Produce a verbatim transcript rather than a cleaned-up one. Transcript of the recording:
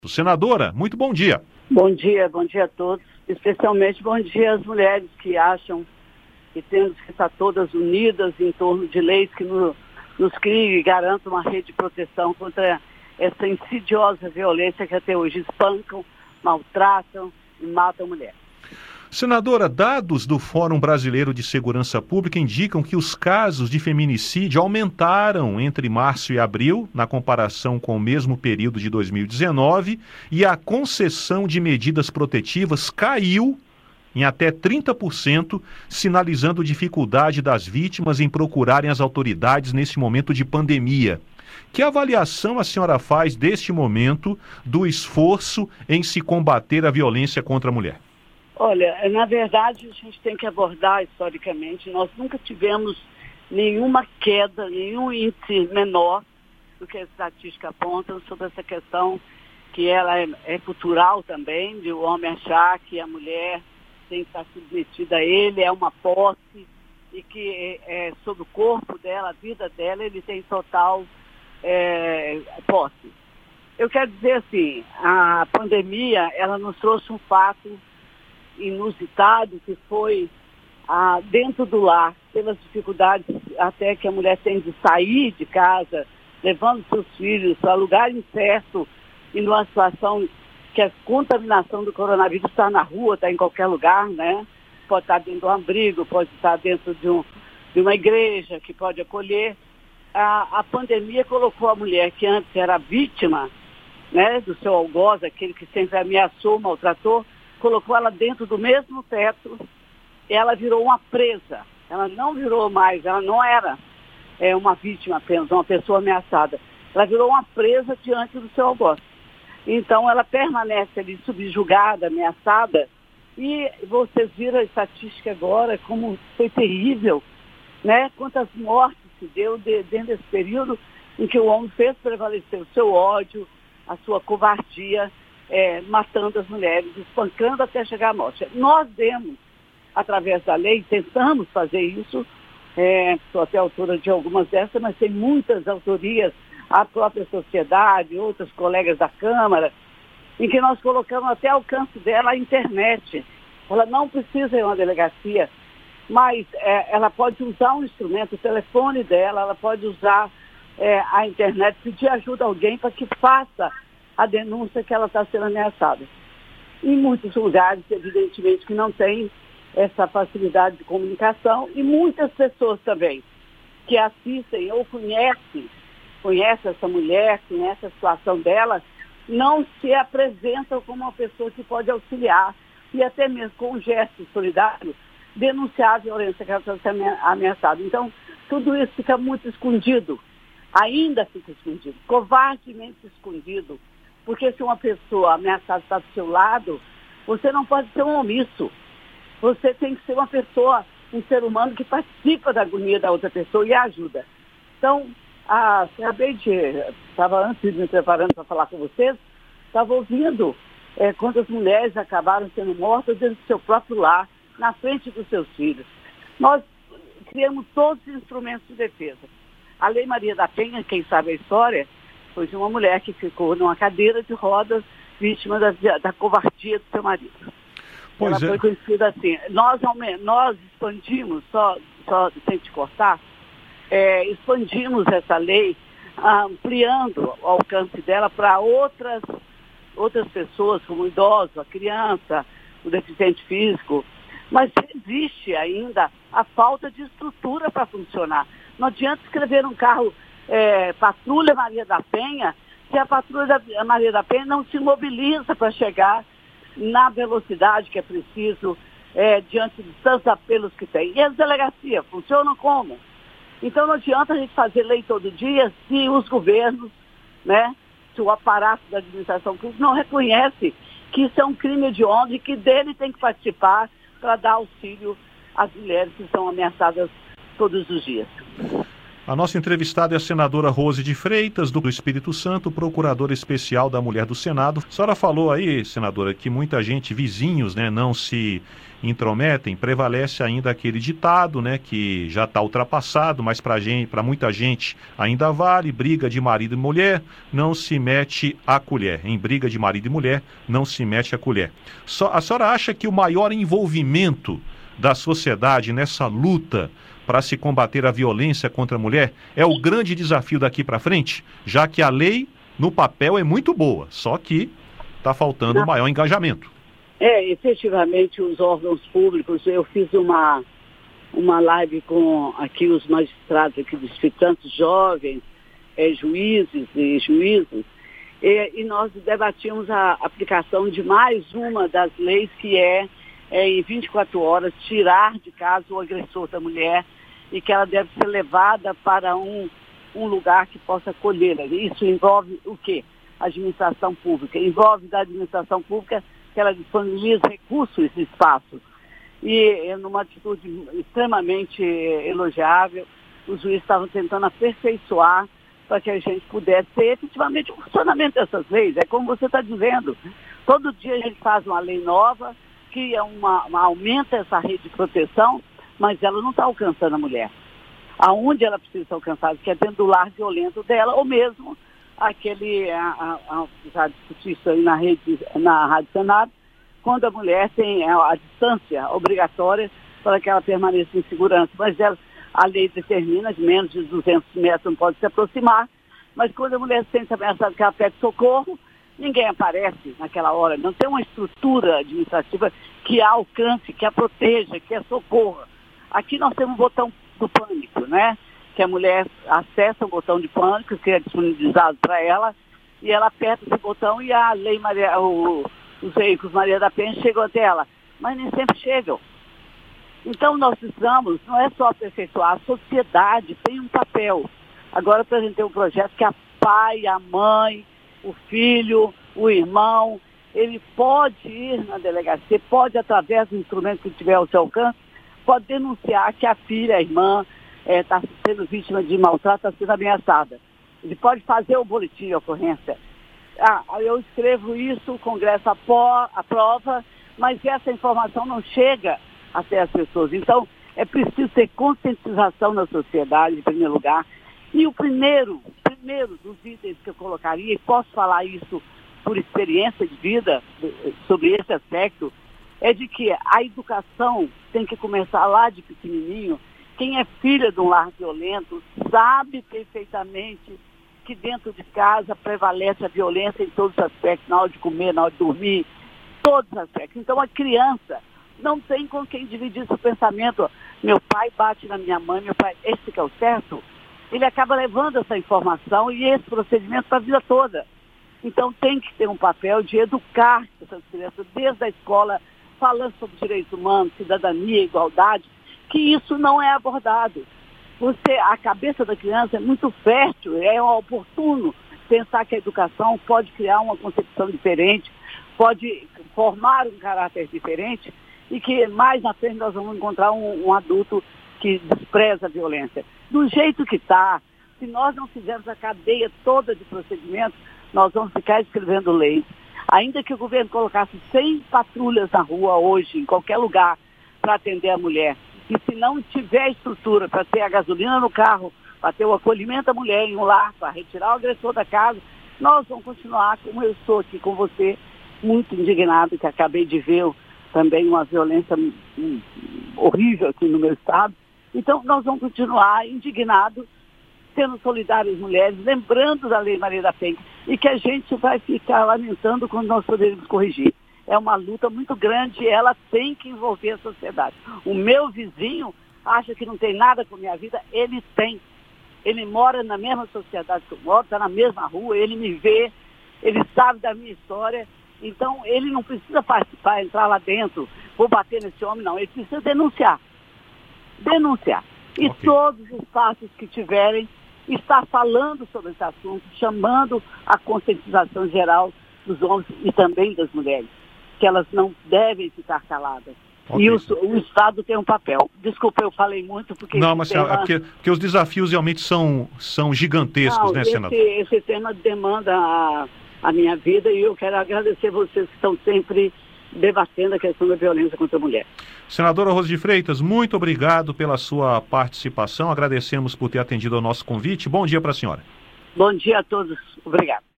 Senadora, muito bom dia. Bom dia, bom dia a todos. Especialmente bom dia às mulheres que acham que temos que estar todas unidas em torno de leis que nos, nos criem e garantam uma rede de proteção contra essa insidiosa violência que até hoje espancam, maltratam e matam mulheres. Senadora, dados do Fórum Brasileiro de Segurança Pública indicam que os casos de feminicídio aumentaram entre março e abril, na comparação com o mesmo período de dois mil e dezenove, e a concessão de medidas protetivas caiu em até trinta por cento, sinalizando dificuldade das vítimas em procurarem as autoridades neste momento de pandemia. Que avaliação a senhora faz deste momento do esforço em se combater a violência contra a mulher? Olha, na verdade, a gente tem que abordar historicamente, nós nunca tivemos nenhuma queda, nenhum índice menor do que a estatística aponta sobre essa questão que ela é, é cultural também, de o homem achar que a mulher tem que estar submetida a ele, é uma posse, e que é, é, sobre o corpo dela, a vida dela, ele tem total é, posse. Eu quero dizer assim, a pandemia, ela nos trouxe um fato inusitado, que foi ah, dentro do lar, pelas dificuldades até que a mulher tem de sair de casa, levando seus filhos para lugar incerto e numa situação que a contaminação do coronavírus está na rua, está em qualquer lugar, né? Pode estar dentro de um abrigo, pode estar dentro de, um, de uma igreja que pode acolher. A, a pandemia colocou a mulher que antes era vítima, né, do seu algoz, aquele que sempre ameaçou, maltratou, colocou ela dentro do mesmo teto, ela virou uma presa. Ela não virou mais, ela não era é, uma vítima apenas, uma pessoa ameaçada. Ela virou uma presa diante do seu algoz. Então ela permanece ali subjugada, ameaçada, e vocês viram a estatística agora, como foi terrível, né? Quantas mortes se deu de, dentro desse período em que o homem fez prevalecer o seu ódio, a sua covardia, É, matando as mulheres, espancando até chegar à morte. Nós demos, através da lei, tentamos fazer isso, é, sou até autora de algumas dessas, mas tem muitas autorias, a própria sociedade, outros colegas da Câmara, em que nós colocamos até ao alcance dela a internet. Ela não precisa ir a uma delegacia, mas é, ela pode usar um instrumento, o telefone dela, ela pode usar é, a internet, pedir ajuda a alguém para que faça a denúncia que ela está sendo ameaçada. Em muitos lugares, evidentemente, que não tem essa facilidade de comunicação, e muitas pessoas também que assistem ou conhecem, conhecem essa mulher, conhecem a situação dela, não se apresentam como uma pessoa que pode auxiliar e até mesmo com um gesto solidário denunciar a violência que ela está sendo ameaçada. Então, tudo isso fica muito escondido, ainda fica escondido, covardemente escondido. Porque se uma pessoa ameaçada está do seu lado, você não pode ser um omisso. Você tem que ser uma pessoa, um ser humano que participa da agonia da outra pessoa e a ajuda. Então, ah, acabei de... Estava antes de me preparando para falar com vocês, estava ouvindo é, quantas mulheres acabaram sendo mortas dentro do seu próprio lar, na frente dos seus filhos. Nós criamos todos os instrumentos de defesa. A Lei Maria da Penha, quem sabe a história, foi de uma mulher que ficou numa cadeira de rodas, vítima da, da covardia do seu marido. Pois Ela é. foi conhecida assim. Nós, nós expandimos, só, só sem te cortar, é, expandimos essa lei, ampliando o alcance dela para outras, outras pessoas, como o idoso, a criança, o deficiente físico. Mas existe ainda a falta de estrutura para funcionar. Não adianta escrever um carro É, Patrulha Maria da Penha, se a Patrulha da Maria da Penha não se mobiliza para chegar na velocidade que é preciso, é, diante de tantos apelos que tem. E as delegacias funcionam como? Então não adianta a gente fazer lei todo dia se os governos, né, se o aparato da administração pública não reconhece que isso é um crime hediondo e que dele tem que participar para dar auxílio às mulheres que são ameaçadas todos os dias. A nossa entrevistada é a senadora Rose de Freitas, do Espírito Santo, procuradora especial da Mulher do Senado. A senhora falou aí, senadora, que muita gente, vizinhos, né, não se intrometem. Prevalece ainda aquele ditado, né, que já está ultrapassado, mas para gente, para muita gente ainda vale: briga de marido e mulher, não se mete a colher. Em briga de marido e mulher, não se mete a colher. Só, a senhora acha que o maior envolvimento da sociedade nessa luta para se combater a violência contra a mulher é o grande desafio daqui para frente, já que a lei no papel é muito boa, só que está faltando o maior engajamento? É, efetivamente, os órgãos públicos, eu fiz uma, uma live com aqui os magistrados aqui do Espírito Santo, jovens, é, juízes e juízes, e, e nós debatíamos a aplicação de mais uma das leis, que é, é em vinte e quatro horas tirar de casa o agressor da mulher, e que ela deve ser levada para um, um lugar que possa acolhê-la. Isso envolve o quê? A administração pública. Envolve da administração pública que ela disponibiliza recursos e espaços. E, numa atitude extremamente elogiável, os juízes estavam tentando aperfeiçoar para que a gente pudesse ter efetivamente o funcionamento dessas leis. É como você está dizendo. Todo dia a gente faz uma lei nova, que é uma, uma, aumenta essa rede de proteção, mas ela não está alcançando a mulher. Aonde ela precisa ser alcançada, que é dentro do lar violento dela, ou mesmo aquele, a, a, a, já discuti isso aí na, rede, na Rádio Senado, quando a mulher tem a, a distância obrigatória para que ela permaneça em segurança. Mas ela, a lei determina que menos de duzentos metros não pode se aproximar, mas quando a mulher se sente ameaçada que ela pede socorro, ninguém aparece naquela hora. Não tem uma estrutura administrativa que a alcance, que a proteja, que a socorra. Aqui nós temos um botão do pânico, né? Que a mulher acessa o botão de pânico, que é disponibilizado para ela, e ela aperta esse botão e a lei Maria, o, os veículos Maria da Penha chegam até ela. Mas nem sempre chegam. Então nós precisamos, não é só aperfeiçoar, a sociedade tem um papel. Agora eu apresentei um projeto que a pai, a mãe, o filho, o irmão, ele pode ir na delegacia, pode, através do instrumento que tiver ao seu alcance, pode denunciar que a filha, a irmã, está é, sendo vítima de maltrato, está sendo ameaçada. Ele pode fazer o boletim de ocorrência. Ah, eu escrevo isso, o Congresso aprova, mas essa informação não chega até as pessoas. Então, é preciso ter conscientização na sociedade, em primeiro lugar. E o primeiro, primeiro dos itens que eu colocaria, e posso falar isso por experiência de vida sobre esse aspecto, é de que a educação tem que começar lá de pequenininho. Quem é filha de um lar violento sabe perfeitamente que dentro de casa prevalece a violência em todos os aspectos, na hora de comer, na hora de dormir, todos os aspectos. Então a criança não tem com quem dividir seu pensamento. Meu pai bate na minha mãe, meu pai, esse que é o certo. Ele acaba levando essa informação e esse procedimento para a vida toda. Então tem que ter um papel de educar essas crianças desde a escola, falando sobre direitos humanos, cidadania, igualdade, que isso não é abordado. Você, a cabeça da criança é muito fértil, é oportuno pensar que a educação pode criar uma concepção diferente, pode formar um caráter diferente e que mais na frente nós vamos encontrar um, um adulto que despreza a violência. Do jeito que está, se nós não fizermos a cadeia toda de procedimentos, nós vamos ficar escrevendo leis. Ainda que o governo colocasse cem patrulhas na rua hoje, em qualquer lugar, para atender a mulher, e se não tiver estrutura para ter a gasolina no carro, para ter o acolhimento da mulher em um lar, para retirar o agressor da casa, nós vamos continuar, como eu estou aqui com você, muito indignado, que acabei de ver também uma violência hum, horrível aqui no meu estado. Então, nós vamos continuar indignados, sendo solidários mulheres, lembrando da Lei Maria da Penha, e que a gente vai ficar lamentando quando nós poderemos corrigir. É uma luta muito grande e ela tem que envolver a sociedade. O meu vizinho acha que não tem nada com a minha vida, ele tem. Ele mora na mesma sociedade que eu moro, está na mesma rua, ele me vê, ele sabe da minha história. Então, ele não precisa participar, entrar lá dentro, vou bater nesse homem, não. Ele precisa denunciar. Denunciar. E okay. Todos os passos que tiverem, estar falando sobre esse assunto, chamando a conscientização geral dos homens e também das mulheres, que elas não devem ficar caladas. Okay. E o, o Estado tem um papel. Desculpa, eu falei muito porque... Não, mas tema... é porque, porque os desafios realmente são, são gigantescos, Não, né, esse, senador? Esse tema demanda a, a minha vida e eu quero agradecer vocês que estão sempre debatendo a questão da violência contra a mulher. Senadora Rose de Freitas, muito obrigado pela sua participação. Agradecemos por ter atendido ao nosso convite. Bom dia para a senhora. Bom dia a todos. Obrigado.